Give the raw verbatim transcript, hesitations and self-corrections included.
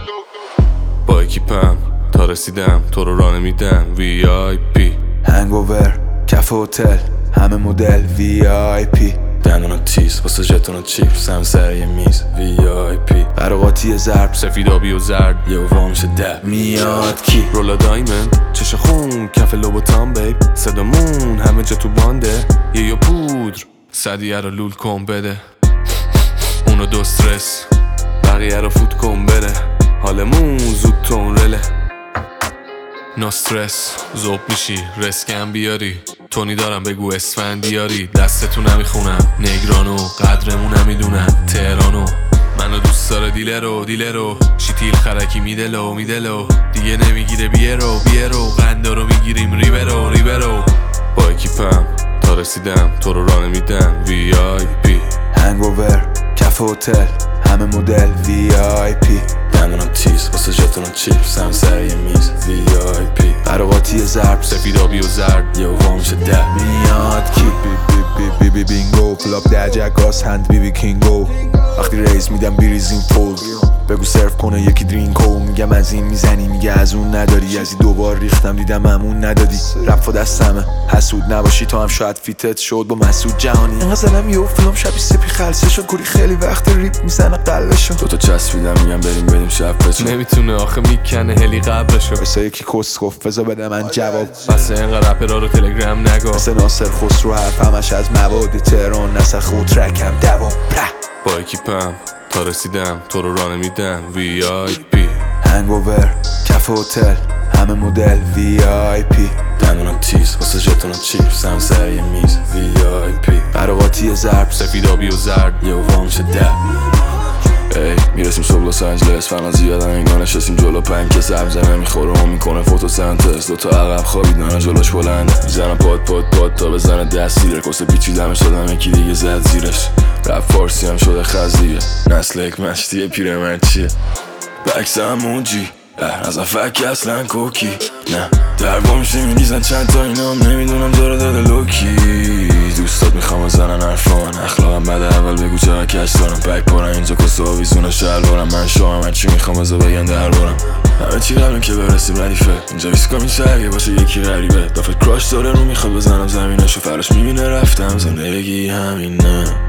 با اکیپم تا رسیدم تو رو راه نمیدم وی آی پی هنگوور کف هتل همه مدل وی آی پی دندون تیز واسه ژتون و چیپس هم سر یه میز وی آی پی قراقاتی ضرب سفید آبی و زرد یه وا میشه دب میاد کی رولا دایمند چش خون کف لوبوتان بیب صدامون همه جا تو بانده یه یا پودر صدیه رو لول کن بده اونو دو استرس بقیه رو فوت کن بره حالمون زود تون رله نو استرس زوب میشی رسکم بیاری تونی دارم بگو اسفندیاری دستتو نمیخونم نگرانو قدرمون نمیدونم تهرانو منو دوست داره دیلرو دیلرو شیتیل خرکی میدلو میدلو دیگه نمیگیره بیرو بیرو قندارو میگیریم ریبرو ریبرو با اکیپم تا رسیدم تو رو راه نمیدم وی آی پی هنگوور کف هتل همه مدل وی آی پی دندون تیز واسه ژتون و چیپس هم سر یه میز وی آی پی قراقاتی ضرب سفید آبی و زرد یه وا میشه دب میاد کی بی بی بی بی بینگو کلاب ده جکاس هند بی بی کینگو وقتی ریز میدم بیریزیم فول بگو سرف کنه یکی درینکو میگم از این میزنی میگه از اون نداری از این دوبار ریختم دیدم همون ندادی رفت و دستمه حسود نباشی تا هم شاید فیتت شد با مسعود جهانی اینقدر زنم یه فیلم شبی سپی خلصه شد کوری خیلی وقت ریپ میزنه قلبشو دوتا چسبیدم میگم بریم بریم شب بچه نمیتونه آخه میکنه هلی قبرشو بسا یکی کسخف بذار بده من جواب بس اینقدر رپرها رو تلگرام نگو مثل ناصر خسرو حرف همش از مواد تهران نسخ و ترکم دوام با اکیپم تا رسیدم تو رو راه نمیدم وی آی پی هنگوور کف هتل همه مدل وی آی پی دندون تیز واسه ژتون و چیپس هم سر یه میز وی آی پی قراقاتی ضرب سفید آبی و زرد یه وا میشه دب ای میرسیم صبح لس آنجلس فنا زیادن اینگاه نشستیم جلو پنج که سبزه نمیخوره هم میکنه فوتوسنتز دوتا عقب خوابیدن جلوش بلنده میزنم پاد پاد پاد تا بزنه دست زیره کسه پیچیدمش دادم یکی دیگه زد زیرش رپ فارسی هم شده خزیه نسل یک مشتیه پیرمرد چیه بکس همونجی ازم فک اصلا کوکی نه در با میشه میریزن چند تا اینا هم نمیدونم داره داده لوکی دوستات میخوام بزنن حرفان اخلاقم بده اول بگو چقدر کش دارم پک پارم اینجا کسه آویزون شلوارم من شوام هرچی میخوام بزا بگن دربارم همه چی قبلیم که برسیم ردیفه اینجا ویسکا میشه یه باشه یکی غریبه دافت کراش داره رو میخواد بزنم زمینشو فرش میبینه رفتم زندگی همینه